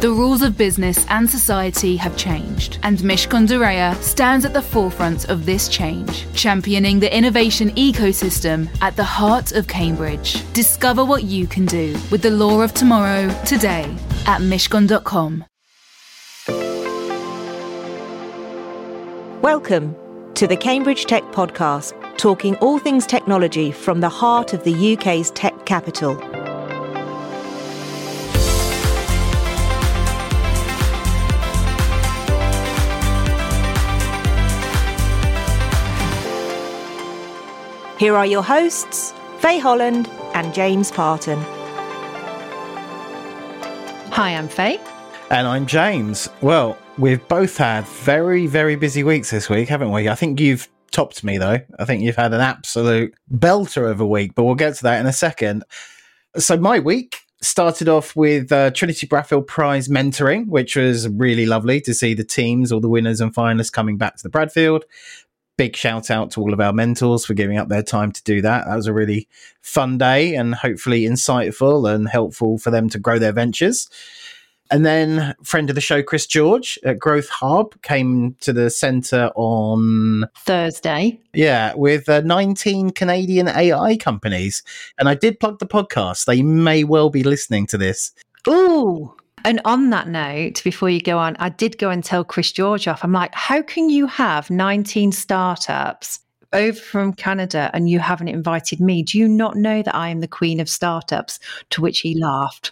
The rules of business and society have changed, and Mishcon de Reya stands at the forefront of this change, championing the innovation ecosystem at the heart of Cambridge. Discover what you can do with the law of tomorrow today at mishcon.com. Welcome to the Cambridge Tech Podcast, talking all things technology from the heart of the UK's tech capital. Here are your hosts, Faye Holland and James Parton. Hi, I'm Faye. And I'm James. Well, we've both had very, very busy weeks this week, haven't we? I think you've topped me, though. I think you've had an absolute belter of a week, but we'll get to that in a second. So my week started off with Trinity Bradfield Prize mentoring, which was really lovely to see the teams, all the winners and finalists coming back to the Bradfield. Big shout out to all of our mentors for giving up their time to do that. That was a really fun day and hopefully insightful and helpful for them to grow their ventures. And then friend of the show, Chris George at Growth Hub, came to the centre on Thursday. Yeah, with 19 Canadian AI companies. And I did plug the podcast. They may well be listening to this. Ooh. And on that note, before you go on, I did go and tell Chris George off. I'm like, how can you have 19 startups over from Canada and you haven't invited me? Do you not know that I am the queen of startups? To which he laughed.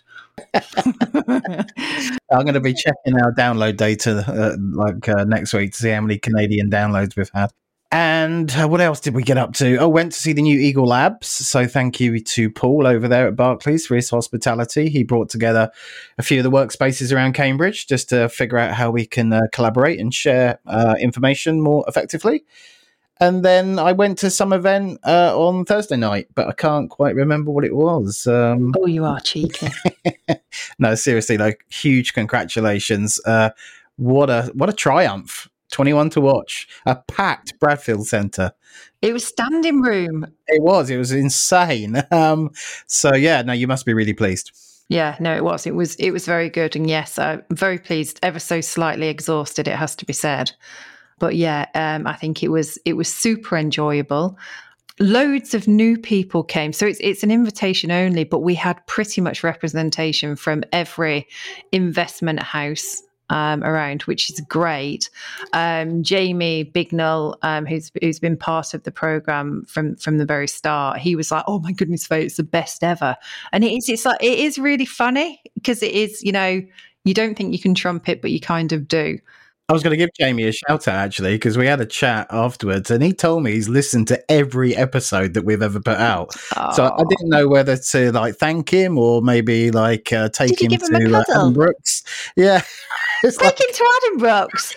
I'm going to be checking our download data next week to see how many Canadian downloads we've had. And what else did we get up to? Oh, went to see the new Eagle Labs. So thank you to Paul over there at Barclays for his hospitality. He brought together a few of the workspaces around Cambridge just to figure out how we can collaborate and share information more effectively. And then I went to some event on Thursday night, but I can't quite remember what it was. Oh, you are cheeky. No, seriously, like huge congratulations. What a triumph. 21 to watch. A packed Bradfield Centre. It was standing room. It was insane. So yeah, no, you must be really pleased. Yeah, no, it was. It was very good. And yes, I'm very pleased, ever so slightly exhausted, it has to be said. But yeah, I think it was super enjoyable. Loads of new people came. So it's an invitation only, but we had pretty much representation from every investment house around, which is great. Jamie Bignell, who's been part of the program from the very start, he was like, "Oh my goodness, Faye, it's the best ever." And it is really funny because it is, you don't think you can trump it, but you kind of do. I was going to give Jamie a shout out actually, because we had a chat afterwards and he told me he's listened to every episode that we've ever put out. Oh. So I didn't know whether to thank him or maybe take him to Adam Brooks. Yeah. Take him to Adam Brooks.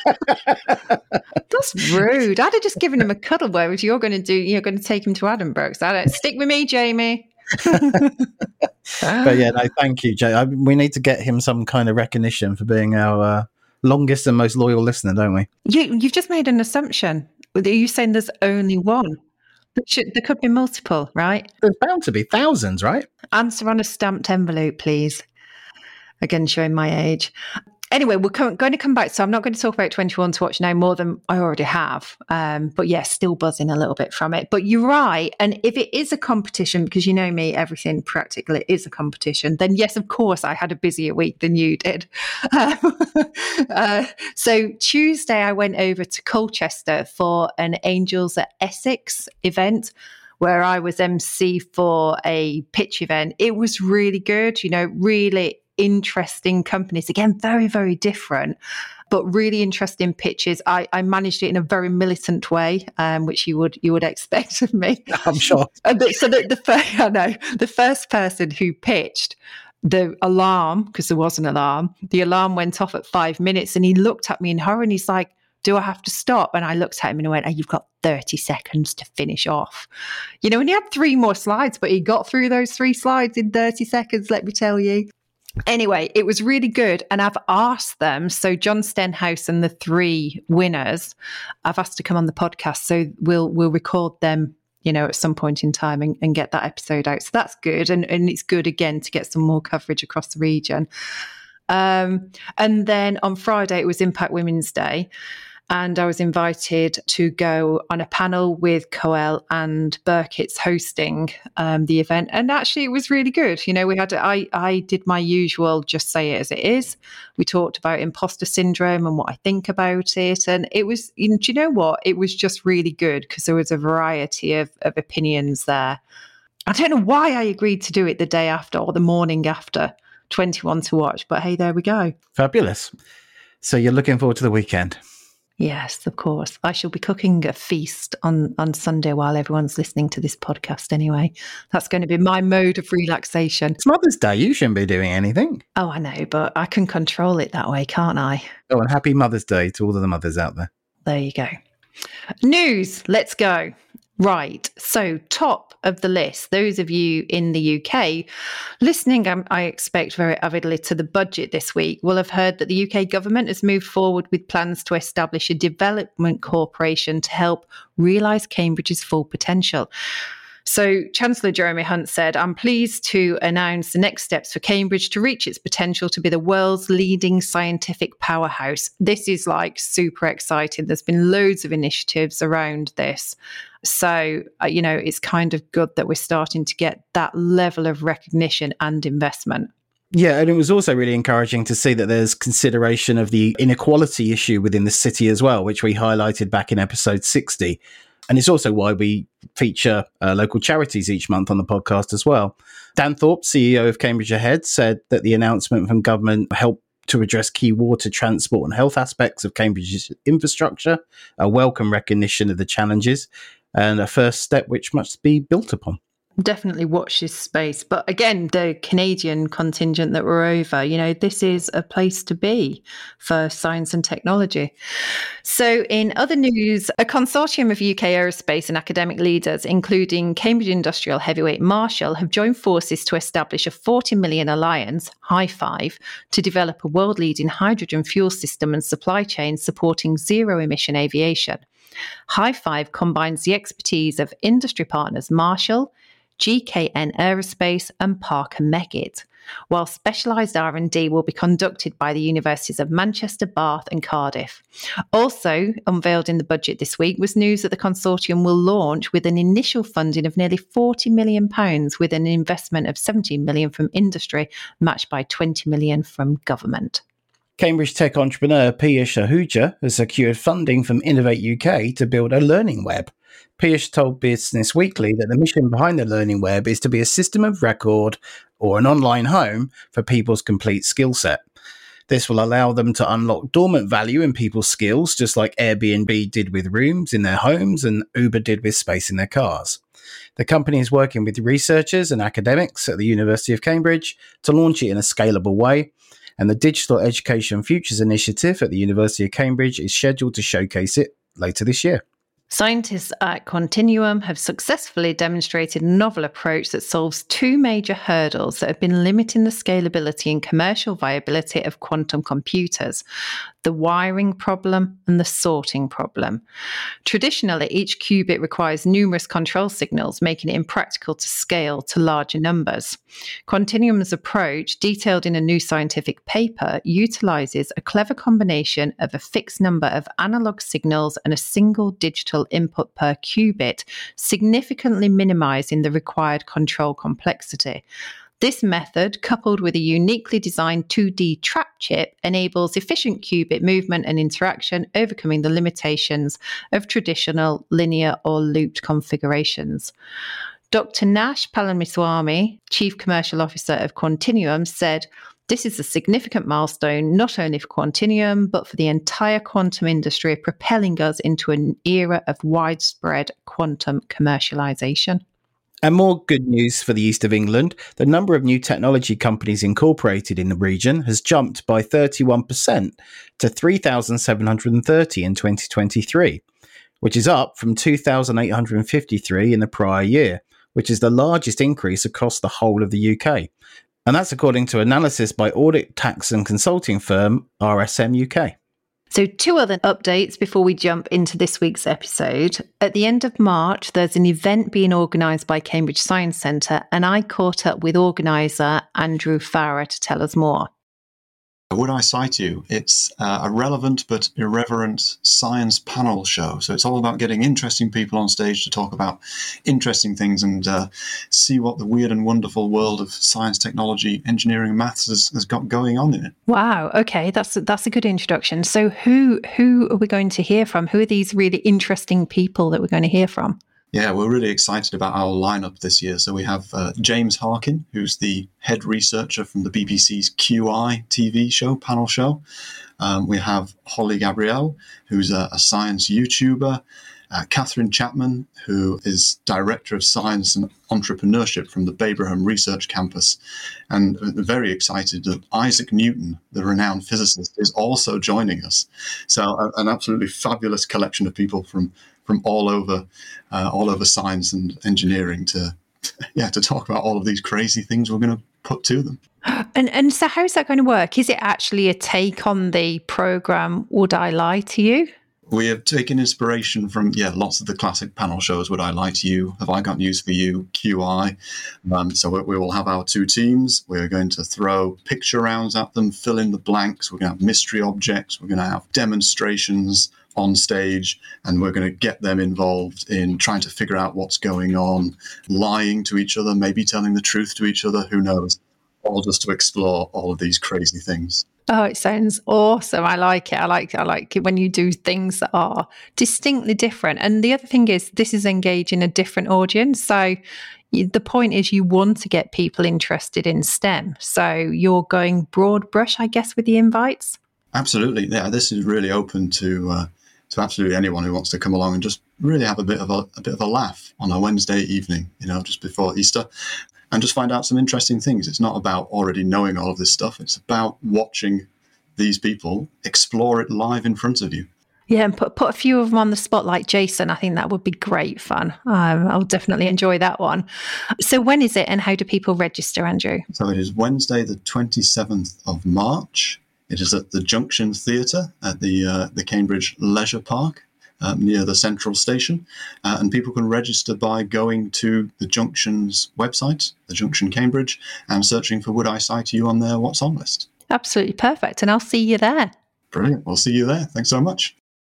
That's rude. I'd have just given him a cuddle, whereas you're going to take him to Adam Brooks. Stick with me, Jamie. But yeah, no, thank you, Jay. We need to get him some kind of recognition for being our longest and most loyal listener, don't we? You've just made an assumption. Are you saying there's only one? There could be multiple, right? There's bound to be thousands, right? Answer on a stamped envelope, please. Again, showing my age. Anyway, we're going to come back. So I'm not going to talk about 21 to watch now more than I already have. But yeah, still buzzing a little bit from it. But you're right. And if it is a competition, because you know me, everything practically is a competition, then yes, of course, I had a busier week than you did. So Tuesday, I went over to Colchester for an Angels at Essex event, where I was MC for a pitch event. It was really good, really interesting companies. Again, very, very different, but really interesting pitches. I managed it in a very militant way, which you would expect of me. I'm sure. So the first person who pitched, the alarm, because there was an alarm, the alarm went off at 5 minutes and he looked at me in horror and he's like, "Do I have to stop?" And I looked at him and I went, "Oh, you've got 30 seconds to finish off." And he had 3 more slides, but he got through those 3 slides in 30 seconds, let me tell you. Anyway, it was really good. And I've asked them, so John Stenhouse and the 3 winners, I've asked to come on the podcast. So we'll record them, at some point in time and get that episode out. So that's good. And it's good, again, to get some more coverage across the region. And then on Friday, it was Impact Women's Day. And I was invited to go on a panel with Coel and Burkitt's hosting the event. And actually, it was really good. You know, I did my usual, just say it as it is. We talked about imposter syndrome and what I think about it. And it was, do you know what? It was just really good because there was a variety of opinions there. I don't know why I agreed to do it the day after or the morning after 21 to Watch. But hey, there we go. Fabulous. So you're looking forward to the weekend? Yes, of course. I shall be cooking a feast on Sunday while everyone's listening to this podcast anyway. That's going to be my mode of relaxation. It's Mother's Day. You shouldn't be doing anything. Oh, I know, but I can control it that way, can't I? Oh, and happy Mother's Day to all of the mothers out there. There you go. News. Let's go. Right. So top of the list, those of you in the UK listening, I expect very avidly to the budget this week, will have heard that the UK government has moved forward with plans to establish a development corporation to help realise Cambridge's full potential. So Chancellor Jeremy Hunt said, I'm pleased to announce the next steps for Cambridge to reach its potential to be the world's leading scientific powerhouse. This is like super exciting. There's been loads of initiatives around this. So, it's kind of good that we're starting to get that level of recognition and investment. Yeah, and it was also really encouraging to see that there's consideration of the inequality issue within the city as well, which we highlighted back in episode 60. And it's also why we feature local charities each month on the podcast as well. Dan Thorpe, CEO of Cambridge Ahead, said that the announcement from government helped to address key water, transport and health aspects of Cambridge's infrastructure, a welcome recognition of the challenges and a first step which must be built upon. Definitely watch this space. But again, the Canadian contingent that we're over, this is a place to be for science and technology. So in other news, a consortium of UK aerospace and academic leaders, including Cambridge industrial heavyweight Marshall, have joined forces to establish a 40 million alliance, Hi5, to develop a world-leading hydrogen fuel system and supply chain supporting zero-emission aviation. Hi5 combines the expertise of industry partners Marshall, GKN Aerospace and Parker Meggitt, while specialised R&D will be conducted by the Universities of Manchester, Bath and Cardiff. Also unveiled in the budget this week was news that the consortium will launch with an initial funding of nearly £40 million with an investment of £17 million from industry, matched by £20 million from government. Cambridge tech entrepreneur Piyush Ahuja has secured funding from Innovate UK to build a learning web. Piyush told Business Weekly that the mission behind the Learning Web is to be a system of record or an online home for people's complete skill set. This will allow them to unlock dormant value in people's skills, just like Airbnb did with rooms in their homes and Uber did with space in their cars. The company is working with researchers and academics at the University of Cambridge to launch it in a scalable way, and the Digital Education Futures Initiative at the University of Cambridge is scheduled to showcase it later this year. Scientists at Quantinuum have successfully demonstrated a novel approach that solves two major hurdles that have been limiting the scalability and commercial viability of quantum computers: the wiring problem and the sorting problem. Traditionally, each qubit requires numerous control signals, making it impractical to scale to larger numbers. Quantinuum's approach, detailed in a new scientific paper, utilizes a clever combination of a fixed number of analog signals and a single digital input per qubit, significantly minimizing the required control complexity. This method, coupled with a uniquely designed 2D trap chip, enables efficient qubit movement and interaction, overcoming the limitations of traditional linear or looped configurations. Dr. Nash Palamiswamy, Chief Commercial Officer of Quantinuum, said, "This is a significant milestone, not only for Quantinuum, but for the entire quantum industry, propelling us into an era of widespread quantum commercialization." And more good news for the east of England. The number of new technology companies incorporated in the region has jumped by 31% to 3,730 in 2023, which is up from 2,853 in the prior year, which is the largest increase across the whole of the UK. And that's according to analysis by audit, tax and consulting firm RSM UK. So 2 other updates before we jump into this week's episode. At the end of March, there's an event being organised by Cambridge Science Centre, and I caught up with organiser Andrew Farrer to tell us more. Would I Cite You? It's a relevant but irreverent science panel show. So it's all about getting interesting people on stage to talk about interesting things and see what the weird and wonderful world of science, technology, engineering, and maths has got going on in it. Wow. Okay, that's a good introduction. So who are we going to hear from? Who are these really interesting people that we're going to hear from? Yeah, we're really excited about our lineup this year. So we have James Harkin, who's the head researcher from the BBC's QI TV show, panel show. We have Holly Gabrielle, who's a science YouTuber. Catherine Chapman, who is Director of Science and Entrepreneurship from the Babraham Research Campus. And very excited that Isaac Newton, the renowned physicist, is also joining us. So an absolutely fabulous collection of people from all over science and engineering to talk about all of these crazy things we're going to put to them. And so how's that going to work? Is it actually a take on the programme Would I Lie to You? We have taken inspiration from, lots of the classic panel shows. Would I Lie to You? Have I Got News for You? QI. So we will have our two teams. We're going to throw picture rounds at them, fill in the blanks. We're going to have mystery objects. We're going to have demonstrations on stage, and we're going to get them involved in trying to figure out what's going on, lying to each other, maybe telling the truth to each other, who knows, all just to explore all of these crazy things. Oh, it sounds awesome. I like it. I like it when you do things that are distinctly different. And the other thing is, this is engaging a different audience. So the point is you want to get people interested in STEM. So you're going broad brush, I guess, with the invites? Absolutely. Yeah, this is really open to absolutely anyone who wants to come along and just really have a bit of a laugh on a Wednesday evening, just before Easter, and just find out some interesting things. It's not about already knowing all of this stuff. It's about watching these people explore it live in front of you. Yeah, and put a few of them on the spot like Jason. I think that would be great fun. I'll definitely enjoy that one. So when is it and how do people register, Andrew? So it is Wednesday, the 27th of March. It is at the Junction Theatre at the Cambridge Leisure Park near the Central Station. And people can register by going to the Junction's website, the Junction Cambridge, and searching for Would I Cite You on their What's On list. Absolutely perfect. And I'll see you there. Brilliant. We'll see you there. Thanks so much.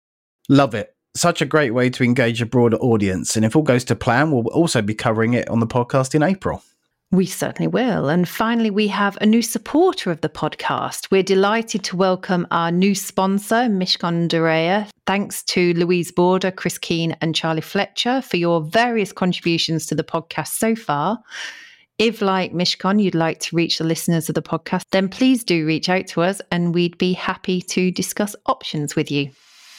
Love it. Such a great way to engage a broader audience. And if all goes to plan, we'll also be covering it on the podcast in April. We certainly will. And finally, we have a new supporter of the podcast. We're delighted to welcome our new sponsor, Mishcon de Reya. Thanks to Louise Border, Chris Keane and Charlie Fletcher for your various contributions to the podcast so far. If, like Mishcon, you'd like to reach the listeners of the podcast, then please do reach out to us and we'd be happy to discuss options with you.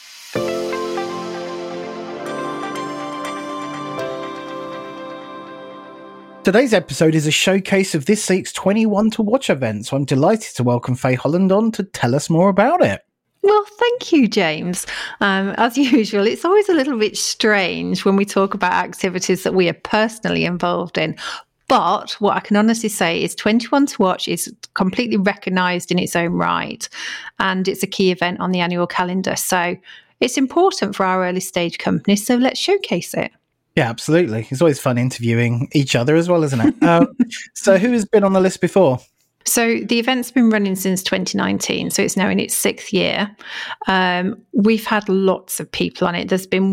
Today's episode is a showcase of this week's 21 to Watch event, so I'm delighted to welcome Faye Holland on to tell us more about it. Well, thank you, James. As usual, it's always a little bit strange when we talk about activities that we are personally involved in. But what I can honestly say is 21 to Watch is completely recognised in its own right, and it's a key event on the annual calendar. So it's important for our early stage companies, so let's showcase it. Yeah, absolutely. It's always fun interviewing each other as well, isn't it? So who has been on the list before? So the event's been running since 2019, so it's now in its 6th year. We've had lots of people on it. There's been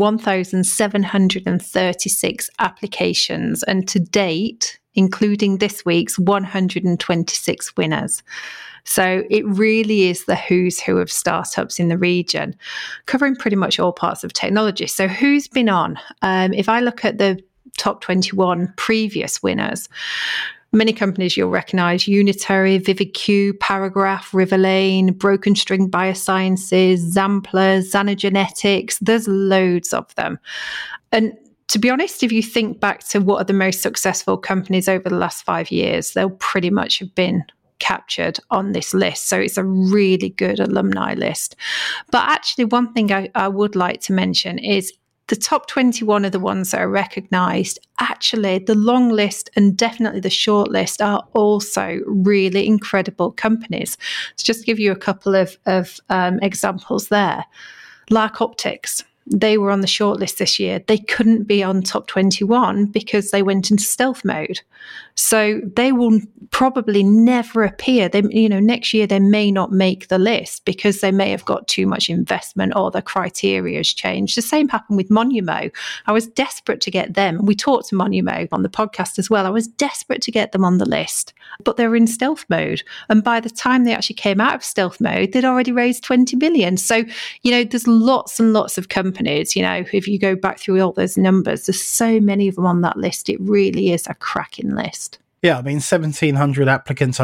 1,736 applications, and to date, including this week's, 126 winners. So it really is the who's who of startups in the region, covering pretty much all parts of technology. So who's been on? If I look at the top 21 previous winners, many companies you'll recognise: Unitary, VividQ, Paragraph, Riverlane, Broken String Biosciences, Zampler, Xanogenetics. There's loads of them. And to be honest, if you think back to what are the most successful companies over the last 5 years, they'll pretty much have been captured on this list. So it's a really good alumni list. But actually, one thing I would like to mention is the top 21 are the ones that are recognised. Actually, the long list and definitely the short list are also really incredible companies. So just to give you a couple of examples there. Lark Optics. they were on the shortlist this year. They couldn't be on top 21 because they went into stealth mode. So they will probably never appear. They, next year they may not make the list because they may have got too much investment or the criteria has changed. The same happened with Monumo. I was desperate to get them. We talked to Monumo on the podcast as well. I was desperate to get them on the list, but they're in stealth mode. And by the time they actually came out of stealth mode, they'd already raised 20 million. So, there's lots and lots of companies, if you go back through all those numbers, there's so many of them on that list. It really is a cracking list. Yeah, 1,700 applicants,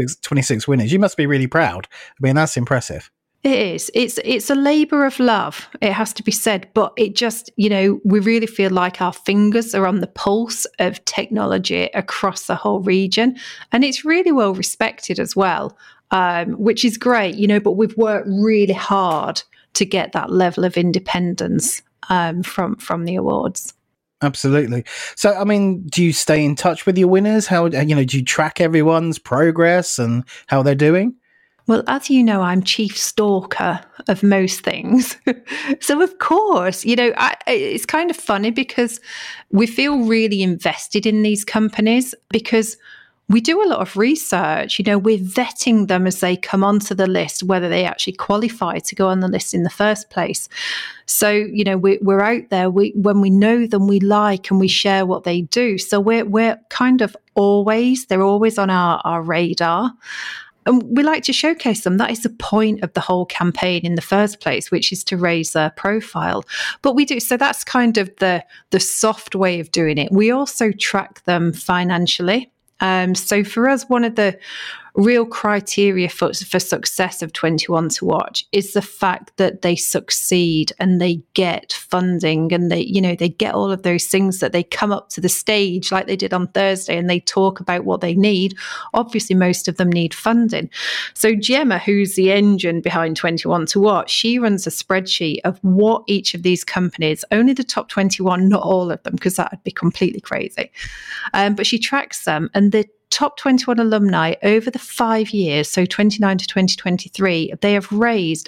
126 winners. You must be really proud. That's impressive. It is. It's a labour of love, it has to be said. But it just, we really feel like our fingers are on the pulse of technology across the whole region. And it's really well respected as well, which is great, but we've worked really hard to get that level of independence from the awards. Absolutely. So, do you stay in touch with your winners? How, do you track everyone's progress and how they're doing? Well, as you know, I'm chief stalker of most things. So, of course, it's kind of funny because we feel really invested in these companies because we do a lot of research. We're vetting them as they come onto the list, whether they actually qualify to go on the list in the first place. So, we're out there. When we know them, we like and we share what they do. So we're kind of they're always on our radar. And we like to showcase them. That is the point of the whole campaign in the first place, which is to raise their profile. But we do. So that's kind of the soft way of doing it. We also track them financially. So for us, one of the real criteria for success of 21 to Watch is the fact that they succeed and they get funding and they get all of those things, that they come up to the stage like they did on Thursday and they talk about what they need. Obviously, most of them need funding. So Gemma, who's the engine behind 21 to Watch, she runs a spreadsheet of what each of these companies, only the top 21, not all of them, because that would be completely crazy. But she tracks them, and the top 21 alumni over the 5 years, so 29 to 2023, they have raised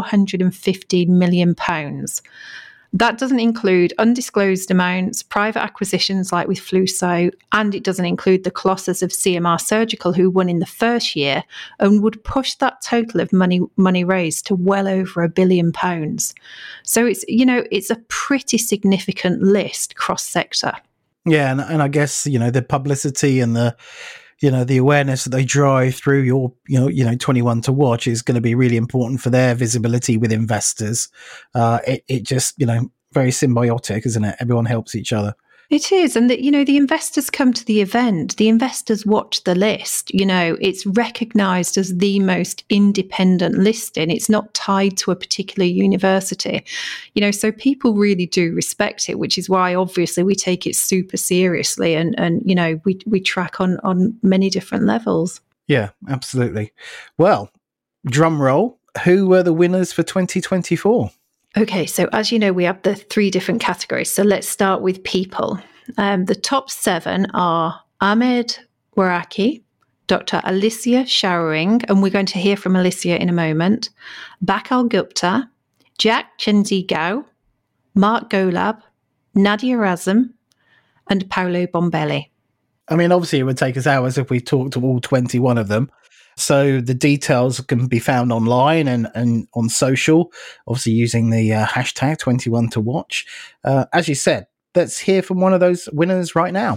£415 million. That doesn't include undisclosed amounts, private acquisitions like with Fluso, and it doesn't include the Colossus of CMR Surgical, who won in the first year and would push that total of money raised to well over £1 billion. So it's a pretty significant list cross-sector. Yeah, and I guess, the publicity and the awareness that they drive through your 21 to Watch is going to be really important for their visibility with investors. It just, very symbiotic, isn't it? Everyone helps each other. It is. And the investors come to the event. The investors watch the list. It's recognised as the most independent listing. It's not tied to a particular university. So people really do respect it, which is why obviously we take it super seriously and we track on many different levels. Yeah, absolutely. Well, drum roll. Who were the winners for 2024? Okay, so as you know, we have the 3 different categories. So let's start with people. The top 7 are Ahmed Waraki, Dr. Alicia Showering, and we're going to hear from Alicia in a moment, Bakal Gupta, Jack Chenzi Gao, Mark Golab, Nadia Razum, and Paolo Bombelli. Obviously it would take us hours if we talked to all 21 of them. So the details can be found online and on social, obviously using the hashtag 21 to Watch. As you said, let's hear from one of those winners right now.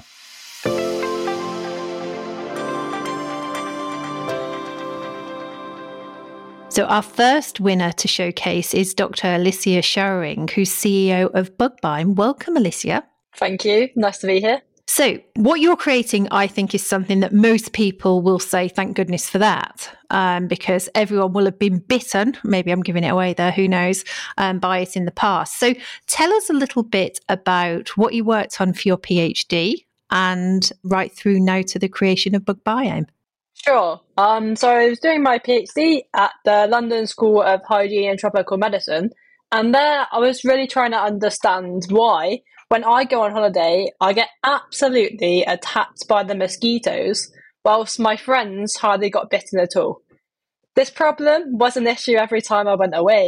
So our first winner to showcase is Dr. Alicia Showering, who's CEO of Bugbyme. Welcome, Alicia. Thank you. Nice to be here. So what you're creating, I think, is something that most people will say, thank goodness for that, because everyone will have been bitten, maybe I'm giving it away there, who knows, by it in the past. So tell us a little bit about what you worked on for your PhD and right through now to the creation of Bugbyme. Sure. So I was doing my PhD at the London School of Hygiene and Tropical Medicine, and there I was really trying to understand why when I go on holiday, I get absolutely attacked by the mosquitoes, whilst my friends hardly got bitten at all. This problem was an issue every time I went away,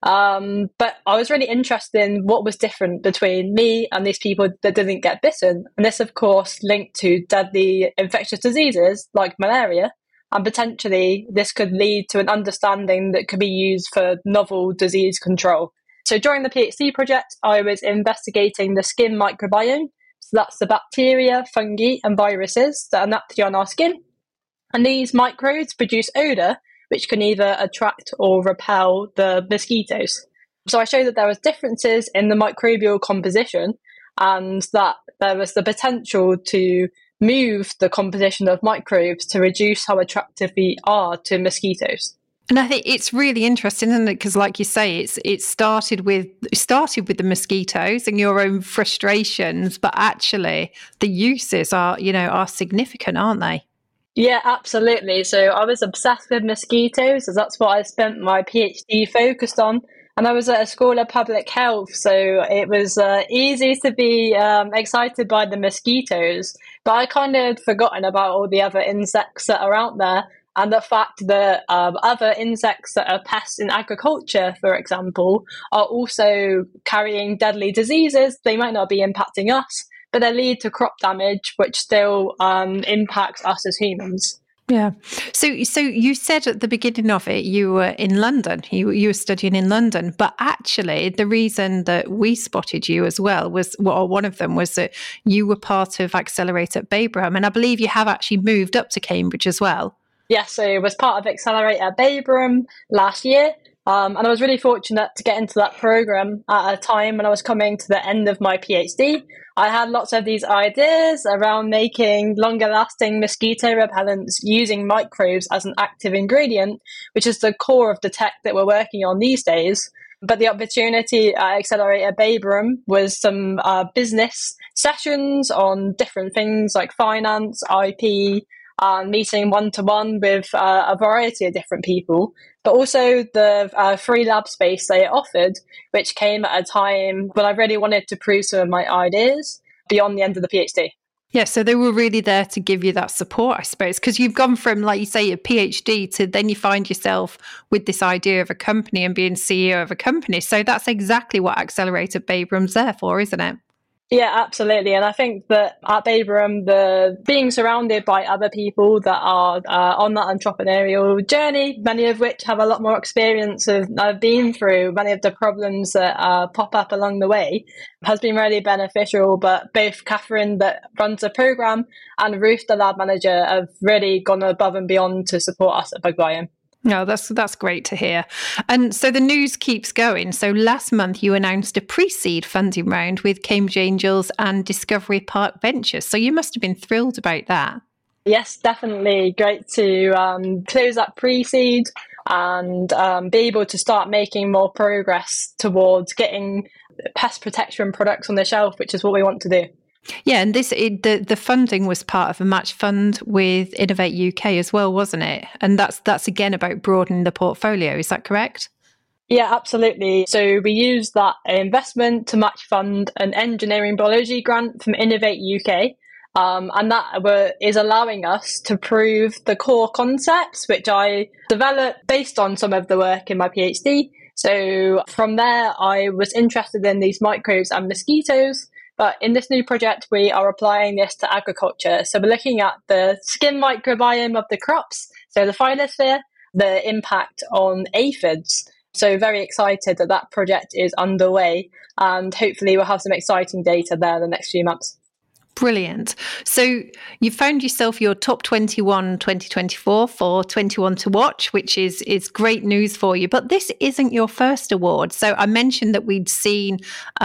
But I was really interested in what was different between me and these people that didn't get bitten. And this, of course, linked to deadly infectious diseases like malaria. And potentially this could lead to an understanding that could be used for novel disease control. So during the PhD project, I was investigating the skin microbiome. So that's the bacteria, fungi, and viruses that are naturally on our skin. And these microbes produce odour, which can either attract or repel the mosquitoes. So I showed that there was differences in the microbial composition and that there was the potential to move the composition of microbes to reduce how attractive we are to mosquitoes. And I think it's really interesting, isn't it? Because, like you say, it started with the mosquitoes and your own frustrations, but actually the uses are significant, aren't they? Yeah, absolutely. So I was obsessed with mosquitoes, as that's what I spent my PhD focused on. And I was at a school of public health, so it was easy to be excited by the mosquitoes. But I kind of forgotten about all the other insects that are out there, and the fact that other insects that are pests in agriculture, for example, are also carrying deadly diseases. They might not be impacting us, but they lead to crop damage, which still impacts us as humans. Yeah. So you said at the beginning of it, you were in London, you were studying in London, but actually the reason that we spotted you as well was, well, one of them was that you were part of Accelerate at Babraham. And I believe you have actually moved up to Cambridge as well. Yes, so I was part of Accelerate at Babraham last year. And I was really fortunate to get into that program at a time when I was coming to the end of my PhD. I had lots of these ideas around making longer lasting mosquito repellents using microbes as an active ingredient, which is the core of the tech that we're working on these days. But the opportunity at Accelerate at Babraham was some business sessions on different things like finance, IP, and meeting one-to-one with a variety of different people, but also the free lab space they offered, which came at a time when I really wanted to prove some of my ideas beyond the end of the PhD. Yeah, so they were really there to give you that support, I suppose, because you've gone from, like you say, a PhD to then you find yourself with this idea of a company and being CEO of a company. So that's exactly what Accelerate at Babraham's there for, isn't it? Yeah, absolutely. And I think that at Babraham, the being surrounded by other people that are on that entrepreneurial journey, many of which have a lot more experience of been through many of the problems that pop up along the way, has been really beneficial. But both Catherine, that runs the program, and Ruth, the lab manager, have really gone above and beyond to support us at Bug Biome. No, that's great to hear. And so the news keeps going. So last month you announced a pre-seed funding round with Cambridge Angels and Discovery Park Ventures. So you must have been thrilled about that. Yes, definitely. Great to close that pre-seed and be able to start making more progress towards getting pest protection products on the shelf, which is what we want to do. Yeah, and the funding was part of a match fund with Innovate UK as well, wasn't it? And that's again about broadening the portfolio. Is that correct? Yeah, absolutely. So we used that investment to match fund an engineering biology grant from Innovate UK. And that is allowing us to prove the core concepts, which I developed based on some of the work in my PhD. So from there, I was interested in these microbes and mosquitoes. But in this new project, we are applying this to agriculture. So we're looking at the skin microbiome of the crops, so the phytosphere, the impact on aphids. So very excited that that project is underway, and hopefully we'll have some exciting data there in the next few months. Brilliant. So you found yourself your top 21 2024 for 21 to Watch, which is great news for you. But this isn't your first award. So I mentioned that we'd seen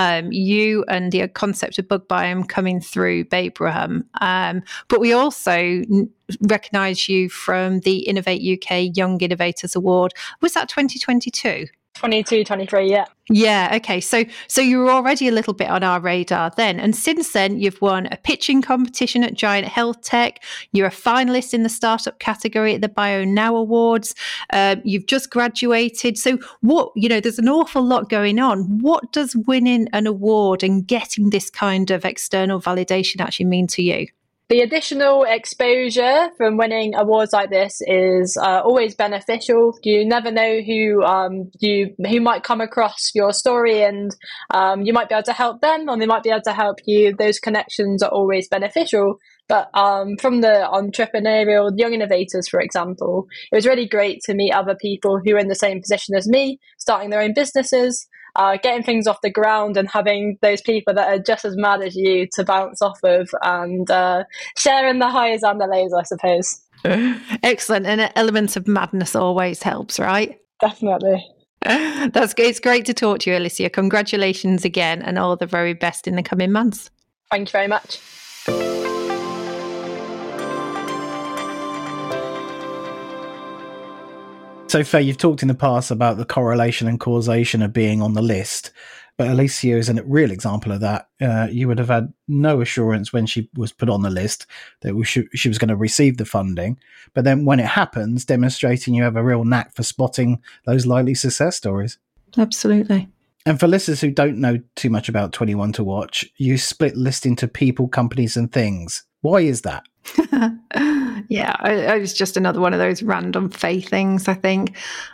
you and the concept of Bug Biome coming through Babraham. But we also recognise you from the Innovate UK Young Innovators Award. Was that 2022? 22, 23, yeah. Yeah, okay. So you were already a little bit on our radar then. And since then, you've won a pitching competition at Giant Health Tech. You're a finalist in the startup category at the BioNow Awards. You've just graduated. So there's an awful lot going on. What does winning an award and getting this kind of external validation actually mean to you? The additional exposure from winning awards like this is always beneficial. You never know who might come across your story, and you might be able to help them, or they might be able to help you. Those connections are always beneficial. But from the entrepreneurial young innovators, for example, it was really great to meet other people who are in the same position as me, starting their own businesses, getting things off the ground, and having those people that are just as mad as you to bounce off of, and sharing the highs and the lows, I suppose. Excellent. And an element of madness always helps, right? Definitely. That's good. It's great to talk to you, Alicia. Congratulations again, and all the very best in the coming months. Thank you very much. So, Faye, you've talked in the past about the correlation and causation of being on the list, but Alicia is a real example of that. You would have had no assurance when she was put on the list that she was going to receive the funding, but then when it happens, demonstrating you have a real knack for spotting those likely success stories. Absolutely. And for listeners who don't know too much about 21 to Watch, you split list into people, companies, and things. Why is that? Yeah, it was just another one of those random Faye things, I think.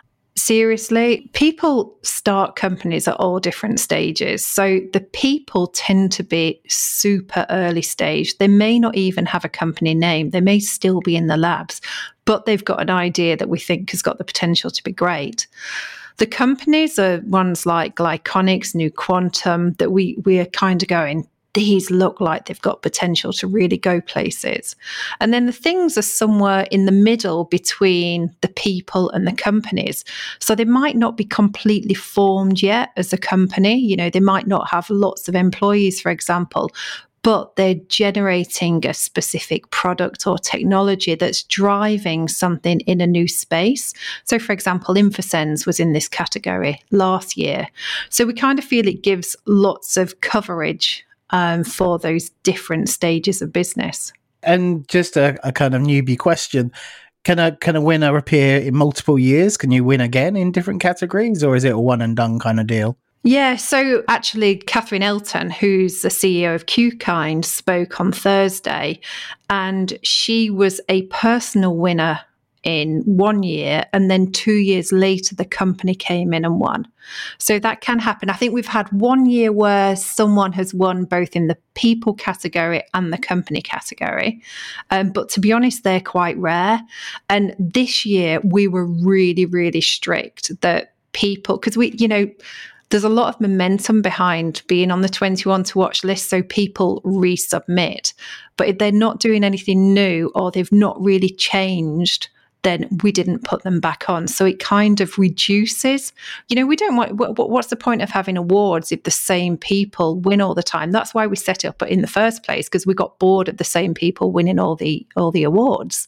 Seriously, people start companies at all different stages. So the people tend to be super early stage. They may not even have a company name. They may still be in the labs, but they've got an idea that we think has got the potential to be great. The companies are ones like Glyconics, New Quantum, that we are kind of going, these look like they've got potential to really go places. And then the things are somewhere in the middle between the people and the companies. So they might not be completely formed yet as a company. You know, they might not have lots of employees, for example, but they're generating a specific product or technology that's driving something in a new space. So, for example, InfoSense was in this category last year. So we kind of feel it gives lots of coverage for those different stages of business. And just a kind of newbie question. Can a winner appear in multiple years? Can you win again in different categories, or is it a one and done kind of deal? Yeah, so actually Catherine Elton, who's the CEO of QKind, spoke on Thursday, and she was a personal winner in 1 year, and then 2 years later the company came in and won. So that can happen. I think we've had 1 year where someone has won both in the people category and the company category, but to be honest, they're quite rare. And this year we were really, really strict that people, because there's a lot of momentum behind being on the 21 to Watch list, so people resubmit. But if they're not doing anything new or they've not really changed, then we didn't put them back on. So it kind of reduces, we don't want, what's the point of having awards if the same people win all the time? That's why we set it up in the first place, because we got bored of the same people winning all the awards.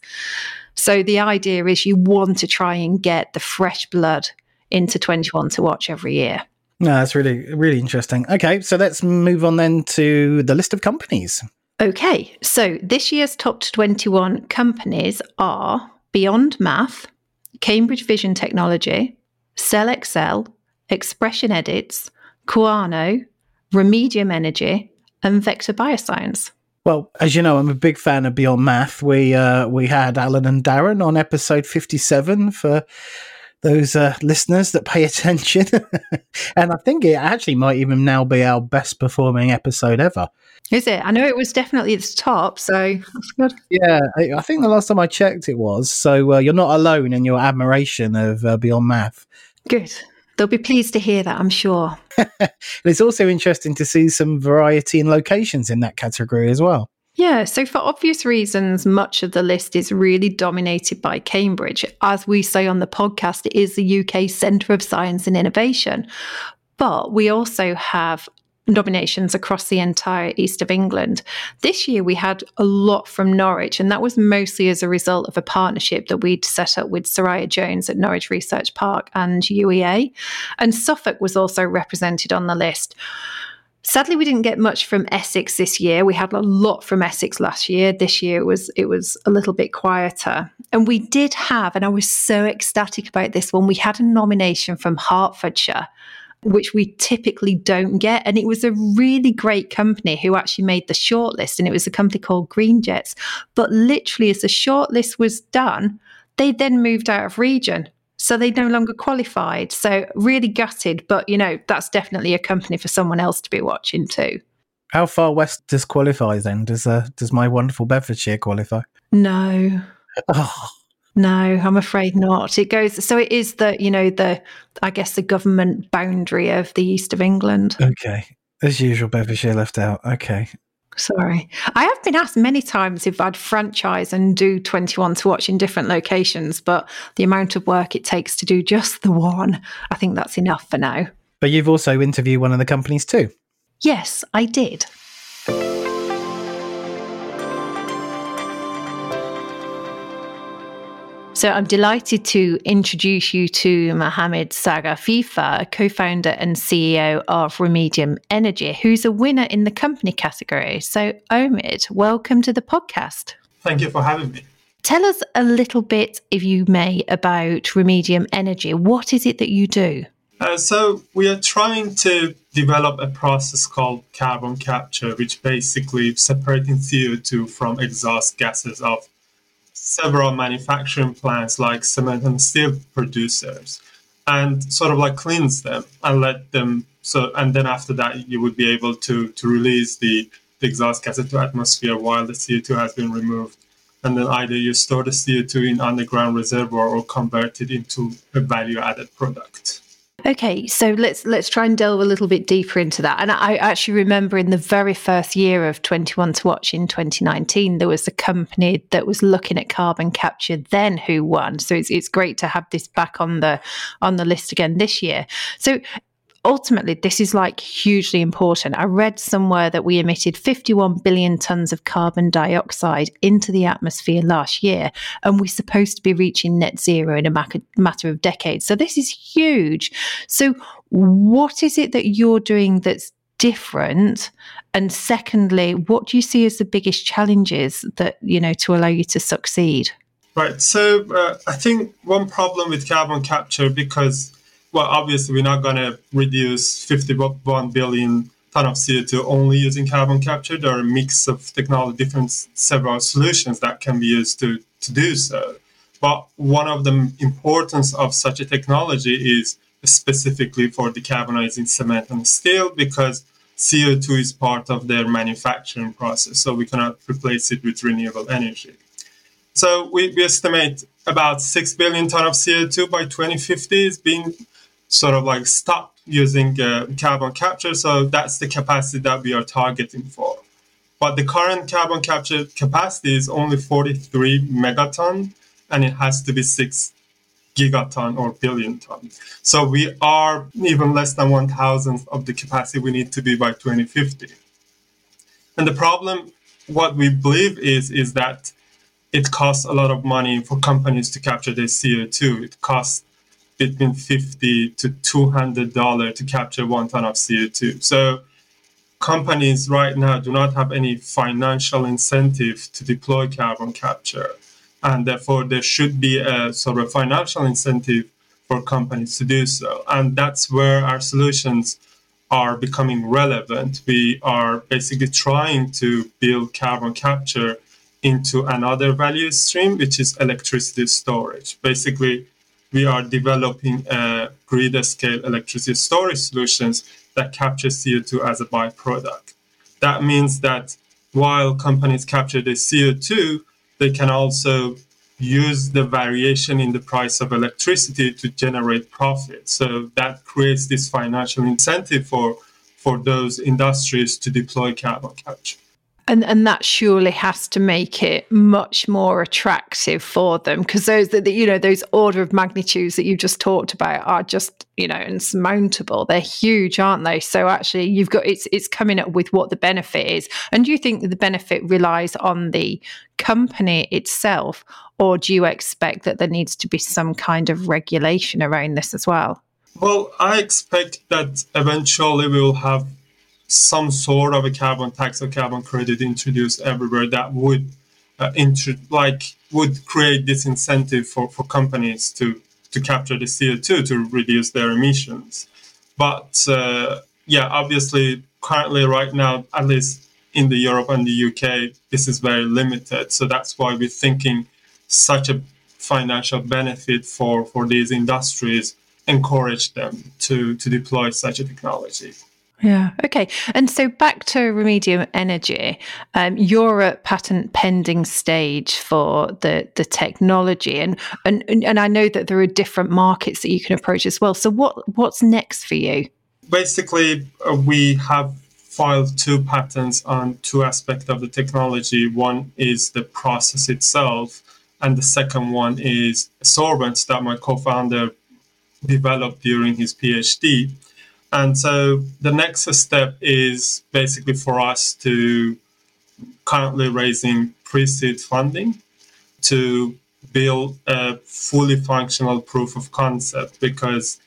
So the idea is you want to try and get the fresh blood into 21 to Watch every year. No, that's really, really interesting. Okay, so let's move on then to the list of companies. Okay, so this year's top 21 companies are Beyond Math, Cambridge Vision Technology, CellXL, Expression Edits, Kuano, Remedium Energy, and Vector Bioscience. Well, as you know, I'm a big fan of Beyond Math. We had Alan and Darren on episode 57 for those listeners that pay attention. And I think it actually might even now be our best performing episode ever. Is it? I know it was definitely at the top, so that's good. Yeah, I think the last time I checked it was. So you're not alone in your admiration of Beyond Math. Good. They'll be pleased to hear that, I'm sure. It's also interesting to see some variety in locations in that category as well. Yeah, so for obvious reasons, much of the list is really dominated by Cambridge. As we say on the podcast, it is the UK Centre of Science and Innovation. But we also have nominations across the entire east of England. This year we had a lot from Norwich, and that was mostly as a result of a partnership that we'd set up with Soraya Jones at Norwich Research Park and UEA. And Suffolk was also represented on the list. Sadly, we didn't get much from Essex this year. We had a lot from Essex last year. This year it was a little bit quieter. And we did have, and I was so ecstatic about this one, we had a nomination from Hertfordshire. which we typically don't get. And it was a really great company who actually made the shortlist, and it was a company called Green Jets. But literally, as the shortlist was done, they then moved out of region. So they no longer qualified. So really gutted. But, that's definitely a company for someone else to be watching too. How far west does qualify then? Does my wonderful Bedfordshire qualify? No. Oh. No, I'm afraid not. It goes, so it is the government boundary of the east of England. Okay. As usual, Bedfordshire left out. Okay. Sorry. I have been asked many times if I'd franchise and do 21 to watch in different locations, but the amount of work it takes to do just the one, I think that's enough for now. But you've also interviewed one of the companies too. Yes, I did. So I'm delighted to introduce you to Mohamed Sagafifa, co-founder and CEO of Remedium Energy, who's a winner in the company category. So Omid, welcome to the podcast. Thank you for having me. Tell us a little bit, if you may, about Remedium Energy. What is it that you do? So we are trying to develop a process called carbon capture, which basically separating CO2 from exhaust gases of several manufacturing plants like cement and steel producers, and sort of like cleanse them and let them, and then after that you would be able to release the exhaust gas into the atmosphere while the CO2 has been removed. And then either you store the CO2 in underground reservoir or convert it into a value-added product. Okay, so let's try and delve a little bit deeper into that. And I actually remember in the very first year of 21 to Watch in 2019, there was a company that was looking at carbon capture then who won. So it's great to have this back on the list again this year. So ultimately, this is like hugely important. I read somewhere that we emitted 51 billion tons of carbon dioxide into the atmosphere last year, and we're supposed to be reaching net zero in a matter of decades. So this is huge. So what is it that you're doing that's different? And secondly, what do you see as the biggest challenges that, to allow you to succeed? Right. So I think one problem with carbon capture, because obviously, we're not going to reduce 51 billion ton of CO2 only using carbon capture. There are a mix of technology, several solutions that can be used to do so. But one of the importance of such a technology is specifically for decarbonizing cement and steel, because CO2 is part of their manufacturing process. So we cannot replace it with renewable energy. So we estimate about 6 billion ton of CO2 by 2050 is being sort of like stop using carbon capture. So that's the capacity that we are targeting for. But the current carbon capture capacity is only 43 megaton, and it has to be 6 gigaton or billion ton. So we are even less than 1,000th of the capacity we need to be by 2050. And the problem, what we believe is that it costs a lot of money for companies to capture their CO2. It costs between $50 to $200 to capture 1 ton of CO2. So companies right now do not have any financial incentive to deploy carbon capture. And therefore, there should be a sort of financial incentive for companies to do so. And that's where our solutions are becoming relevant. We are basically trying to build carbon capture into another value stream, which is electricity storage. Basically, we are developing grid-scale electricity storage solutions that capture CO2 as a byproduct. That means that while companies capture the CO2, they can also use the variation in the price of electricity to generate profit. So that creates this financial incentive for those industries to deploy carbon capture. And that surely has to make it much more attractive for them, because those order of magnitudes that you just talked about are just insurmountable. They're huge, aren't they? So actually, you've got it's coming up with what the benefit is. And do you think that the benefit relies on the company itself, or do you expect that there needs to be some kind of regulation around this as well? Well, I expect that eventually we will have some sort of a carbon tax or carbon credit introduced everywhere that would create this incentive for companies to capture the CO2 to reduce their emissions. But obviously, currently, right now, at least in the Europe and the UK, this is very limited. So that's why we're thinking such a financial benefit for these industries, encourage them to deploy such a technology. Yeah. Okay. And so back to Remedium Energy, you're at patent pending stage for the technology, and I know that there are different markets that you can approach as well. So what's next for you? Basically, we have filed 2 patents on 2 aspects of the technology. One is the process itself, and the second one is sorbents that my co-founder developed during his PhD. And so the next step is basically for us to currently raising pre-seed funding to build a fully functional proof of concept, because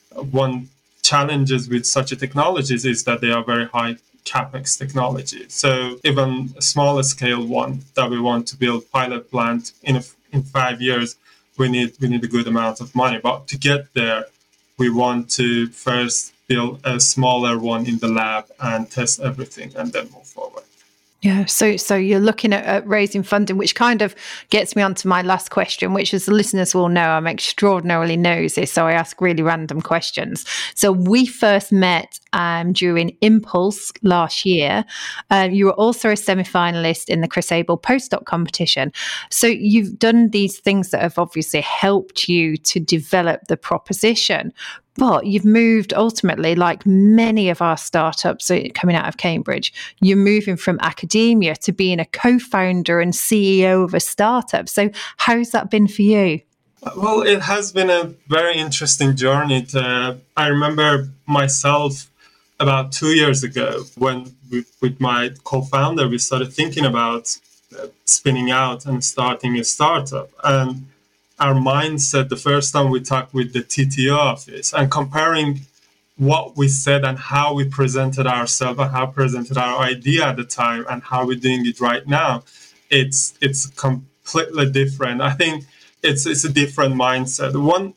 one challenges with such a technologies is that they are very high capex technology. So even a smaller scale one that we want to build pilot plant in 5 years, we need a good amount of money. But to get there, we want to first build a smaller one in the lab and test everything and then move forward. Yeah, so you're looking at raising funding, which kind of gets me onto my last question, which, as the listeners will know, I'm extraordinarily nosy, so I ask really random questions. So we first met during Impulse last year. You were also a semi-finalist in the Chris Abel postdoc competition. So you've done these things that have obviously helped you to develop the proposition. But you've moved ultimately, like many of our startups coming out of Cambridge, you're moving from academia to being a co-founder and CEO of a startup. So how's that been for you? Well, it has been a very interesting journey. I remember myself about 2 years ago when with my co-founder, we started thinking about spinning out and starting a startup. And our mindset, the first time we talked with the TTO office and comparing what we said and how we presented ourselves and how we presented our idea at the time and how we're doing it right now, it's completely different. I think it's a different mindset.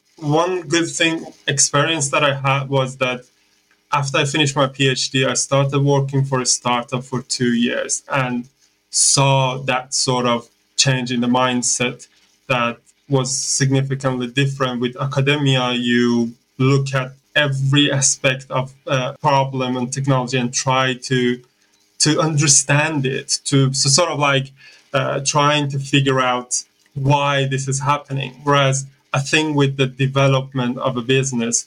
One good experience that I had was that after I finished my PhD, I started working for a startup for 2 years and saw that sort of change in the mindset that was significantly different. With academia, you look at every aspect of problem and technology and try to understand it, so sort of like trying to figure out why this is happening. Whereas I think with the development of a business,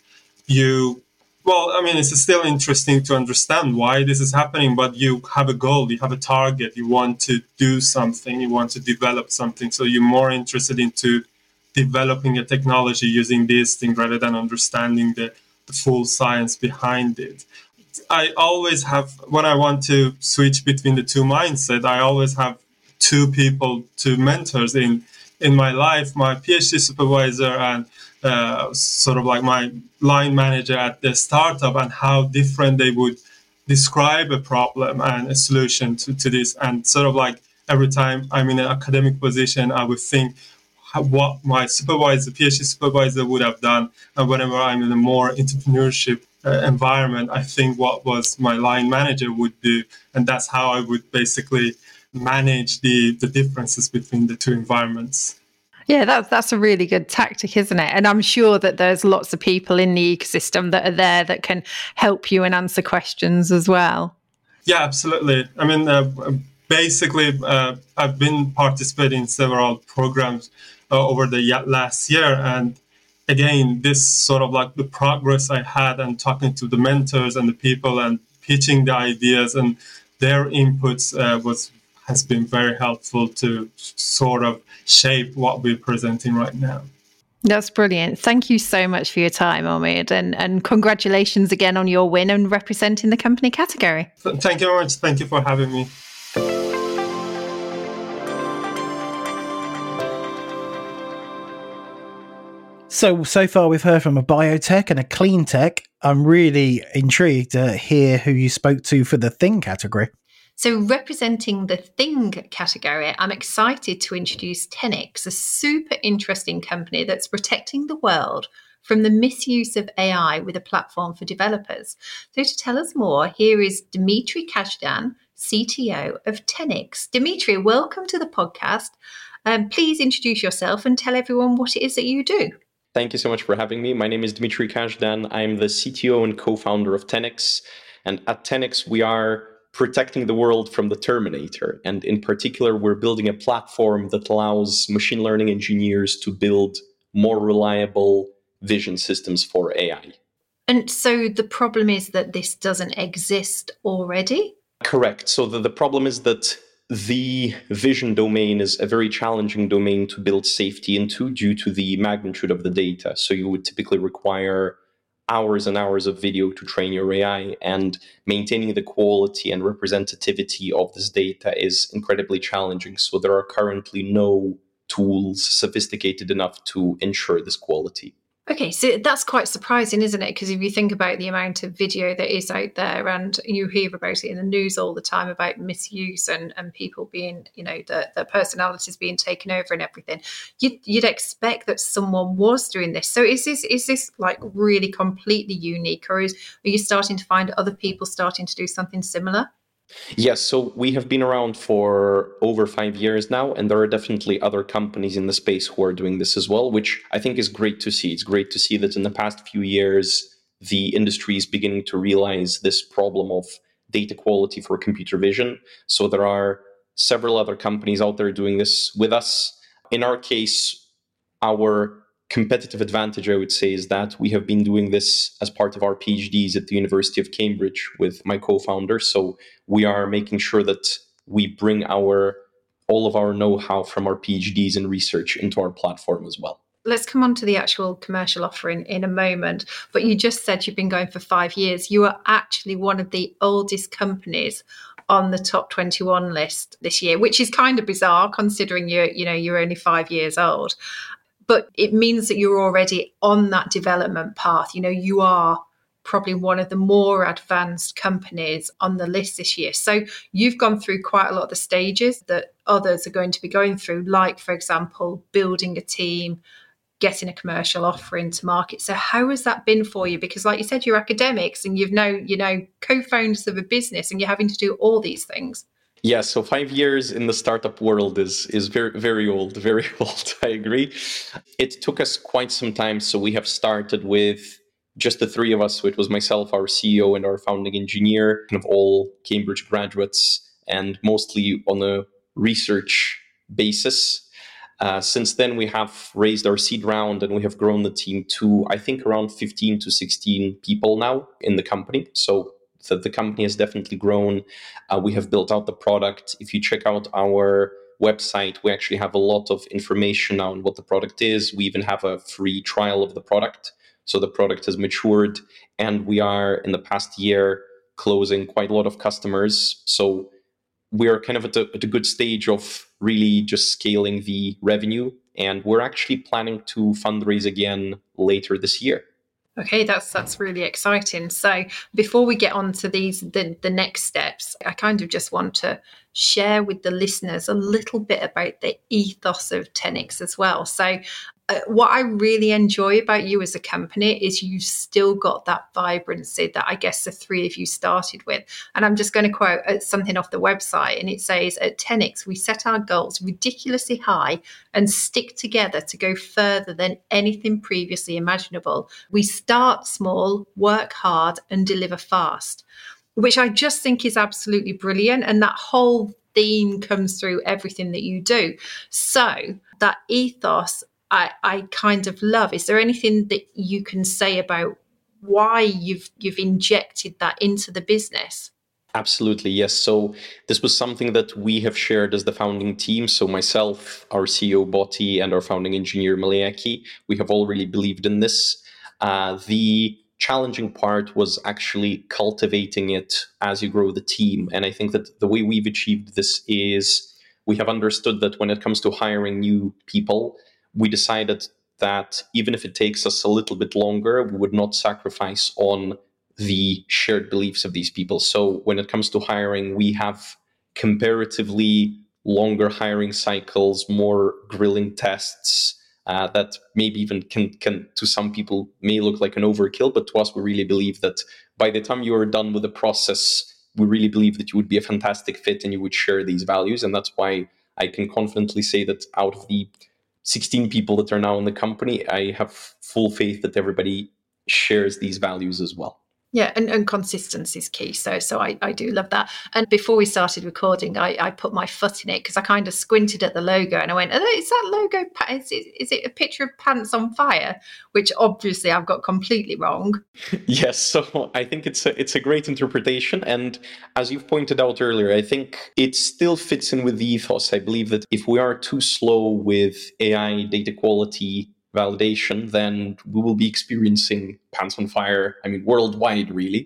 it's still interesting to understand why this is happening, but you have a goal, you have a target, you want to do something, you want to develop something. So you're more interested into developing a technology using these things rather than understanding the full science behind it. I always have, when I want to switch between the two mindsets, I always have 2 people, 2 mentors in my life, my PhD supervisor and sort of like my line manager at the startup, and how different they would describe a problem and a solution to this. And sort of like every time I'm in an academic position, I would think what my PhD supervisor would have done. And whenever I'm in a more entrepreneurship environment, I think what was my line manager would do. And that's how I would basically manage the differences between the 2 environments. Yeah, that's a really good tactic, isn't it? And I'm sure that there's lots of people in the ecosystem that are there that can help you and answer questions as well. Yeah, absolutely. I mean, basically, I've been participating in several programs over the last year. And again, this sort of like the progress I had and talking to the mentors and the people and pitching the ideas and their inputs has been very helpful to sort of shape what we're presenting right now. That's brilliant. Thank you so much for your time, Omid, and congratulations again on your win and representing the company category. Thank you very much. Thank you for having me. So far we've heard from a biotech and a clean tech. I'm really intrigued to hear who you spoke to for the thing category. So representing the thing category, I'm excited to introduce Tenix, a super interesting company that's protecting the world from the misuse of AI with a platform for developers. So to tell us more, here is Dimitri Kazhdan, CTO of Tenix. Dimitri, welcome to the podcast. Please introduce yourself and tell everyone what it is that you do. Thank you so much for having me. My name is Dimitri Kazhdan. I'm the CTO and co-founder of Tenix. And at Tenix, we are protecting the world from the Terminator. And in particular, we're building a platform that allows machine learning engineers to build more reliable vision systems for AI. And so the problem is that this doesn't exist already? Correct. So the problem is that the vision domain is a very challenging domain to build safety into due to the magnitude of the data. So you would typically require hours and hours of video to train your AI, and maintaining the quality and representativity of this data is incredibly challenging. So there are currently no tools sophisticated enough to ensure this quality. Okay, so that's quite surprising, isn't it? Because if you think about the amount of video that is out there, and you hear about it in the news all the time about misuse and people being, the personalities being taken over and everything, you'd expect that someone was doing this. So is this like really completely unique, or are you starting to find other people starting to do something similar? Yes, so we have been around for over 5 years now, and there are definitely other companies in the space who are doing this as well, which I think is great to see. It's great to see that in the past few years, the industry is beginning to realize this problem of data quality for computer vision. So there are several other companies out there doing this with us. In our case, our competitive advantage, I would say, is that we have been doing this as part of our PhDs at the University of Cambridge with my co-founder. So we are making sure that we bring all of our know-how from our PhDs and research into our platform as well. Let's come on to the actual commercial offering in a moment. But you just said you've been going for 5 years. You are actually one of the oldest companies on the top 21 list this year, which is kind of bizarre considering you're only 5 years old. But it means that you're already on that development path. You are probably one of the more advanced companies on the list this year. So you've gone through quite a lot of the stages that others are going to be going through, like, for example, building a team, getting a commercial offering to market. So how has that been for you? Because like you said, you're academics and you've co-founders of a business and you're having to do all these things. Yeah, so 5 years in the startup world is very, very old, very old. I agree. It took us quite some time. So we have started with just the three of us. So it was myself, our CEO, and our founding engineer, kind of all Cambridge graduates, and mostly on a research basis. Since then, we have raised our seed round and we have grown the team to, I think, around 15 to 16 people now in the company. So the company has definitely grown. We have built out the product. If you check out our website, we actually have a lot of information on what the product is. We even have a free trial of the product. So the product has matured, and we are, in the past year, closing quite a lot of customers. So we are kind of at a good stage of really just scaling the revenue. And we're actually planning to fundraise again later this year. Okay, that's really exciting. So before we get on to the next steps, I kind of just want to share with the listeners a little bit about the ethos of Tenix as well. So what I really enjoy about you as a company is you've still got that vibrancy that I guess the three of you started with. And I'm just going to quote something off the website, and it says, "At Tenix, we set our goals ridiculously high and stick together to go further than anything previously imaginable. We start small, work hard, and deliver fast," which I just think is absolutely brilliant. And that whole theme comes through everything that you do. So that ethos, I kind of love. Is there anything that you can say about why you've injected that into the business? Absolutely, yes. So this was something that we have shared as the founding team. So myself, our CEO Botti, and our founding engineer Maliaki, we have all really believed in this. The challenging part was actually cultivating it as you grow the team. And I think that the way we've achieved this is we have understood that when it comes to hiring new people, we decided that even if it takes us a little bit longer, we would not sacrifice on the shared beliefs of these people. So when it comes to hiring, we have comparatively longer hiring cycles, more grilling tests, that maybe even can to some people may look like an overkill, but to us, we really believe that by the time you are done with the process, we really believe that you would be a fantastic fit and you would share these values. And that's why I can confidently say that out of the 16 people that are now in the company, I have full faith that everybody shares these values as well. Yeah, and consistency is key. So I do love that. And before we started recording, I put my foot in it because I kind of squinted at the logo and I went, is that logo, is it a picture of pants on fire? Which obviously I've got completely wrong. Yes, so I think it's a great interpretation. And as you've pointed out earlier, I think it still fits in with the ethos. I believe that if we are too slow with AI data quality validation, then we will be experiencing pants on fire, worldwide, really.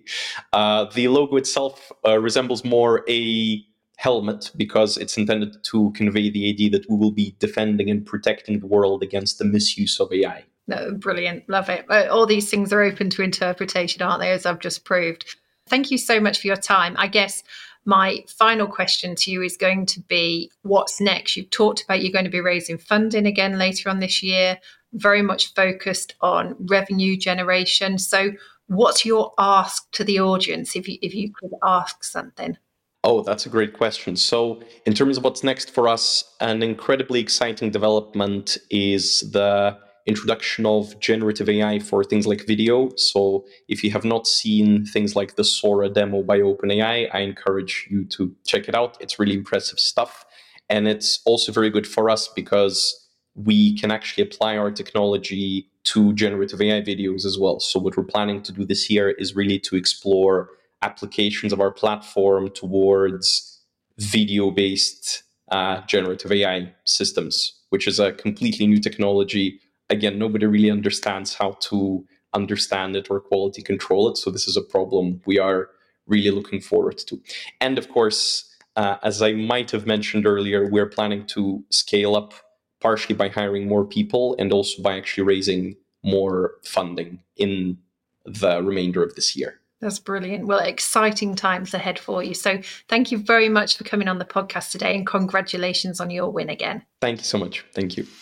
The logo itself resembles more a helmet because it's intended to convey the idea that we will be defending and protecting the world against the misuse of AI. No, brilliant. Love it. All these things are open to interpretation, aren't they, as I've just proved. Thank you so much for your time. I guess my final question to you is going to be, what's next? You've talked about you're going to be raising funding again later on this year, very much focused on revenue generation. So what's your ask to the audience, if you could ask something? Oh, that's a great question. So in terms of what's next for us, an incredibly exciting development is the introduction of generative AI for things like video. So if you have not seen things like the Sora demo by OpenAI, I encourage you to check it out. It's really impressive stuff. And it's also very good for us because we can actually apply our technology to generative AI videos as well. So what we're planning to do this year is really to explore applications of our platform towards video-based generative AI systems, which is a completely new technology. Again, nobody really understands how to understand it or quality control it. So this is a problem we are really looking forward to. And of course, as I might have mentioned earlier, we're planning to scale up partially by hiring more people and also by actually raising more funding in the remainder of this year. That's brilliant. Well, exciting times ahead for you. So thank you very much for coming on the podcast today and congratulations on your win again. Thank you so much. Thank you.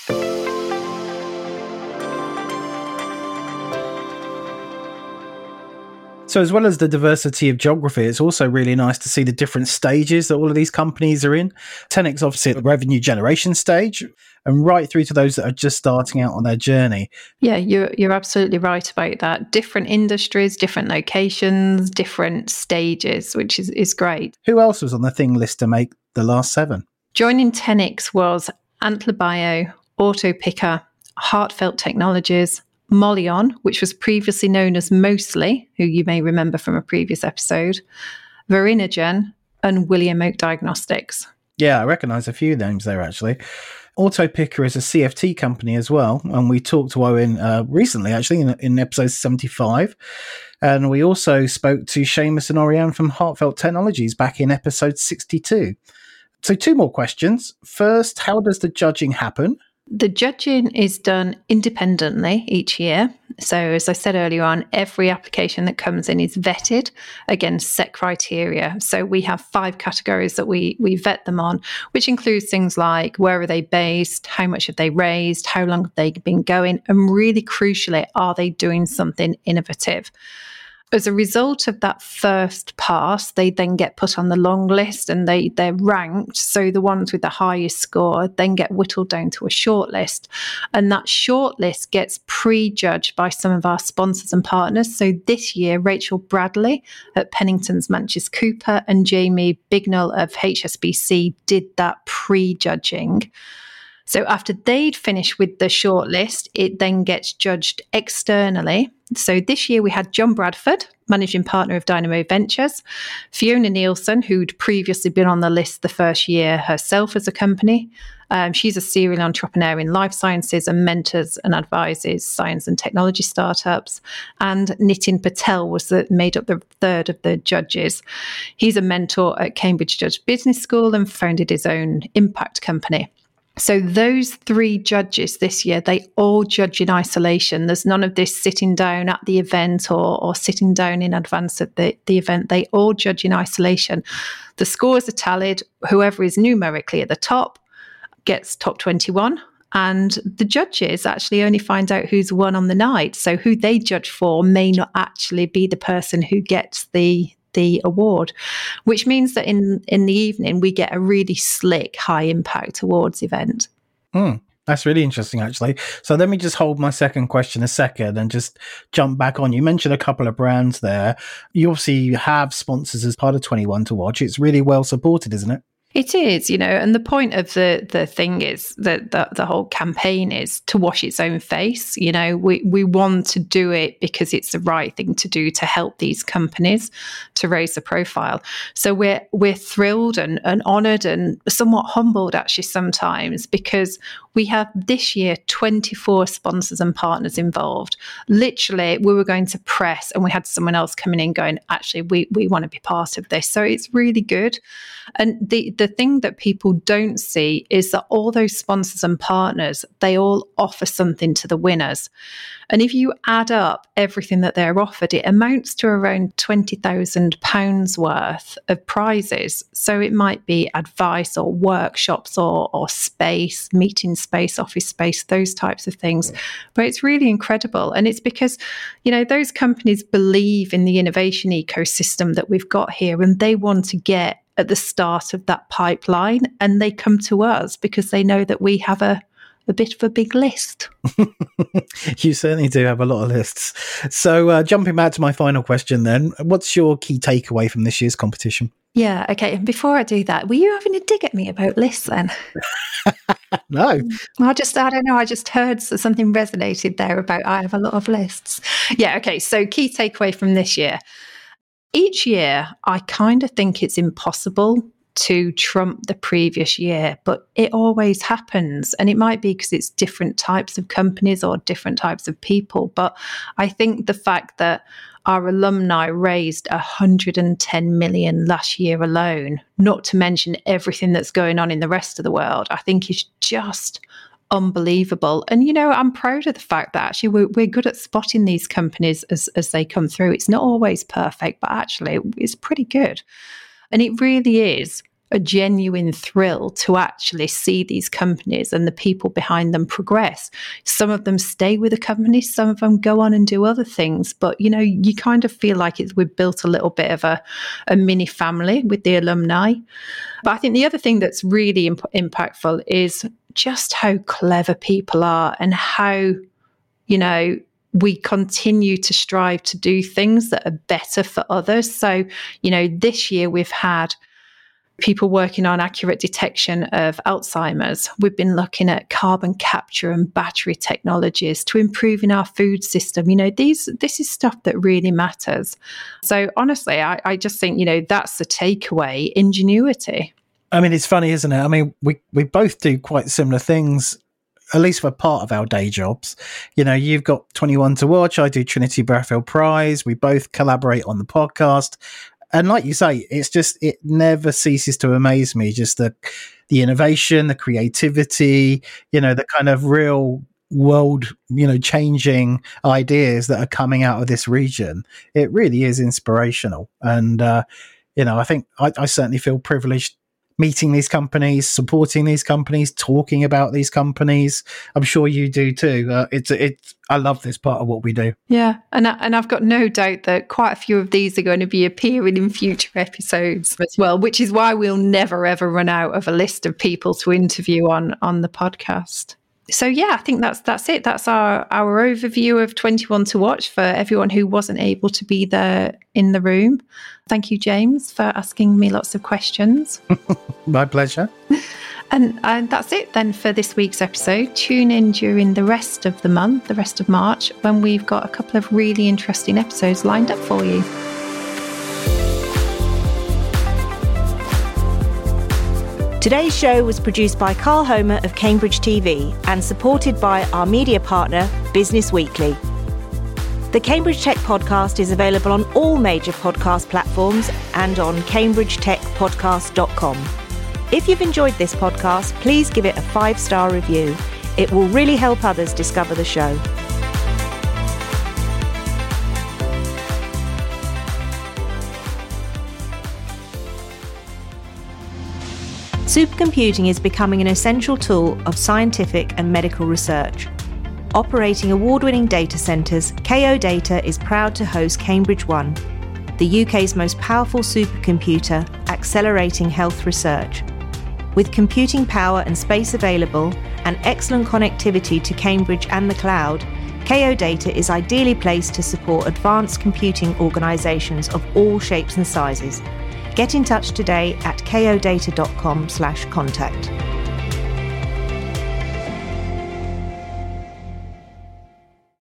So as well as the diversity of geography, it's also really nice to see the different stages that all of these companies are in. 10x obviously at the revenue generation stage and right through to those that are just starting out on their journey. Yeah, you're absolutely right about that. Different industries, different locations, different stages, which is great. Who else was on the thing list to make the last 7? Joining 10x was Antler Bio, Autopicker, Heartfelt Technologies, Molion, which was previously known as Mostly, who you may remember from a previous episode, Verinogen, and William Oak Diagnostics. Yeah, I recognise a few names there, actually. Autopicker is a CFT company as well, and we talked to Owen recently, actually, in episode 75. And we also spoke to Seamus and Oriane from Heartfelt Technologies back in episode 62. So 2 more questions. First, how does the judging happen? The judging is done independently each year. So as I said earlier on, every application that comes in is vetted against set criteria. So we have 5 categories that we vet them on, which includes things like where are they based, how much have they raised, how long have they been going, and really crucially, are they doing something innovative? As a result of that first pass, they then get put on the long list and they're ranked. So the ones with the highest score then get whittled down to a short list. And that short list gets prejudged by some of our sponsors and partners. So this year, Rachel Bradley at Pennington's Manchester Cooper and Jamie Bignell of HSBC did that prejudging. So after they'd finished with the short list, it then gets judged externally. So this year we had John Bradford, managing partner of Dynamo Ventures, Fiona Nielsen, who'd previously been on the list the first year herself as a company. She's a serial entrepreneur in life sciences and mentors and advises science and technology startups. And Nitin Patel made up the third of the judges. He's a mentor at Cambridge Judge Business School and founded his own impact company. So those 3 judges this year, they all judge in isolation. There's none of this sitting down at the event or sitting down in advance of the event. They all judge in isolation. The scores are tallied. Whoever is numerically at the top gets top 21. and the judges actually only find out who's won on the night. So who they judge for may not actually be the person who gets the award, which means that in the evening we get a really slick, high impact awards event. That's really interesting, actually. So let me just hold my second question a second and just jump back on. You mentioned a couple of brands there. You obviously have sponsors as part of 21 to Watch. It's really well supported, isn't it? It is, and the point of the thing is that the whole campaign is to wash its own face. We want to do it because it's the right thing to do to help these companies to raise the profile. So we're thrilled and honoured and somewhat humbled actually sometimes, because we have this year 24 sponsors and partners involved. Literally, we were going to press and we had someone else coming in going, actually, we want to be part of this. So it's really good. And the thing that people don't see is that all those sponsors and partners, they all offer something to the winners. And if you add up everything that they're offered, it amounts to around £20,000 worth of prizes. So it might be advice or workshops or space, meeting space, office space, those types of things. But it's really incredible. And it's because, those companies believe in the innovation ecosystem that we've got here, and they want to get at the start of that pipeline, and they come to us because they know that we have a bit of a big list. You certainly do have a lot of lists. So jumping back to my final question then, what's your key takeaway from this year's competition? Yeah, okay. And before I do that, were you having a dig at me about lists then? No. I don't know. I just heard something resonated there about I have a lot of lists. Yeah, okay. So key takeaway from this year. Each year, I kind of think it's impossible to trump the previous year, but it always happens. And it might be because it's different types of companies or different types of people. But I think the fact that our alumni raised 110 million last year alone, not to mention everything that's going on in the rest of the world, I think is just unbelievable. And, I'm proud of the fact that actually we're good at spotting these companies as they come through. It's not always perfect, but actually it's pretty good. And it really is a genuine thrill to actually see these companies and the people behind them progress. Some of them stay with the company, some of them go on and do other things. But, you kind of feel like we've built a little bit of a mini family with the alumni. But I think the other thing that's really impactful is just how clever people are and how, we continue to strive to do things that are better for others. So, this year we've had people working on accurate detection of Alzheimer's. We've been looking at carbon capture and battery technologies to improving our food system. This is stuff that really matters. So honestly, I just think, that's the takeaway: ingenuity. I mean, it's funny, isn't it? I mean, we both do quite similar things, at least for part of our day jobs. You've got 21 to Watch. I do Trinity Bradfield Prize. We both collaborate on the podcast. And like you say, it never ceases to amaze me. Just the innovation, the creativity, the kind of real world, changing ideas that are coming out of this region. It really is inspirational. And, I think I certainly feel privileged meeting these companies, supporting these companies, talking about these companies. I'm sure you do too. I love this part of what we do. Yeah, and I've got no doubt that quite a few of these are going to be appearing in future episodes as well, which is why we'll never ever run out of a list of people to interview on the podcast. So yeah, I think that's it. That's our overview of 21 to Watch for everyone who wasn't able to be there in the room. Thank you, James, for asking me lots of questions. My pleasure. And that's it then for this week's episode. Tune in during the rest of the month, the rest of March, when we've got a couple of really interesting episodes lined up for you. Today's show was produced by Carl Homer of Cambridge TV and supported by our media partner, Business Weekly. The Cambridge Tech Podcast is available on all major podcast platforms and on cambridgetechpodcast.com. If you've enjoyed this podcast, please give it a 5-star review. It will really help others discover the show. Supercomputing is becoming an essential tool of scientific and medical research. Operating award-winning data centres, KO Data is proud to host Cambridge One, the UK's most powerful supercomputer accelerating health research. With computing power and space available and excellent connectivity to Cambridge and the cloud, KO Data is ideally placed to support advanced computing organisations of all shapes and sizes. Get in touch today at kodata.com/contact.